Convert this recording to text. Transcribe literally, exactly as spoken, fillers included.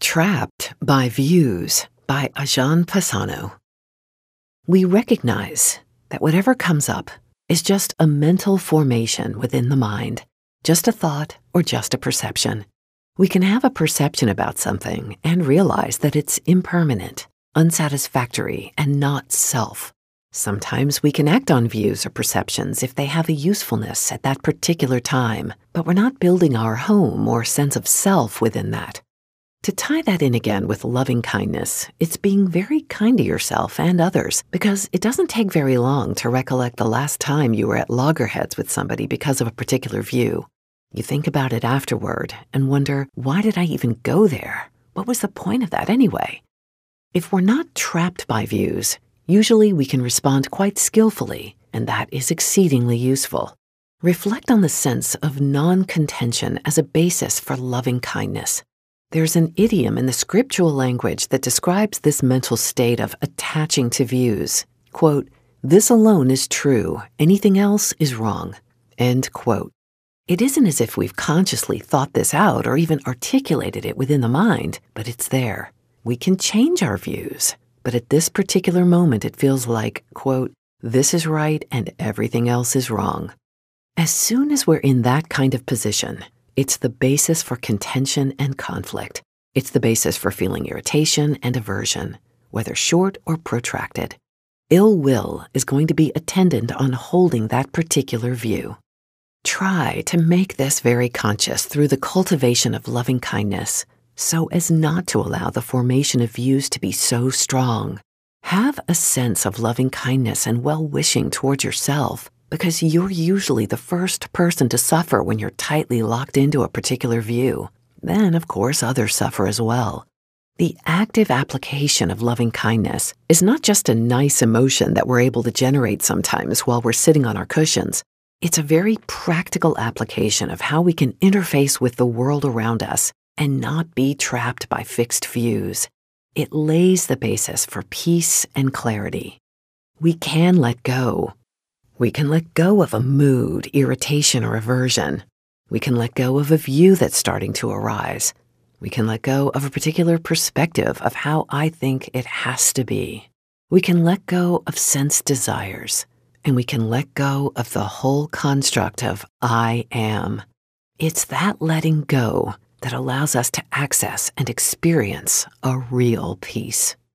Trapped by Views by Ajahn Pasanno. We recognize that whatever comes up is just a mental formation within the mind, just a thought or just a perception. We can have a perception about something and realize that it's impermanent, unsatisfactory, and not self. Sometimes we can act on views or perceptions if they have a usefulness at that particular time, but we're not building our home or sense of self within that. To tie that in again with loving kindness, it's being very kind to yourself and others, because it doesn't take very long to recollect the last time you were at loggerheads with somebody because of a particular view. You think about it afterward and wonder, why did I even go there? What was the point of that anyway? If we're not trapped by views, usually we can respond quite skillfully, and that is exceedingly useful. Reflect on the sense of non-contention as a basis for loving kindness. There's an idiom in the scriptural language that describes this mental state of attaching to views. Quote, "This alone is true, anything else is wrong." End quote. It isn't as if we've consciously thought this out or even articulated it within the mind, but it's there. We can change our views, but at this particular moment it feels like, quote, "This is right and everything else is wrong." As soon as we're in that kind of position, it's the basis for contention and conflict. It's the basis for feeling irritation and aversion, whether short or protracted. Ill will is going to be attendant on holding that particular view. Try to make this very conscious through the cultivation of loving kindness, so as not to allow the formation of views to be so strong. Have a sense of loving kindness and well-wishing towards yourself, because you're usually the first person to suffer when you're tightly locked into a particular view. Then, of course, others suffer as well. The active application of loving kindness is not just a nice emotion that we're able to generate sometimes while we're sitting on our cushions. It's a very practical application of how we can interface with the world around us and not be trapped by fixed views. It lays the basis for peace and clarity. We can let go. We can let go of a mood, irritation, or aversion. We can let go of a view that's starting to arise. We can let go of a particular perspective of how I think it has to be. We can let go of sense desires, and we can let go of the whole construct of I am. It's that letting go that allows us to access and experience a real peace.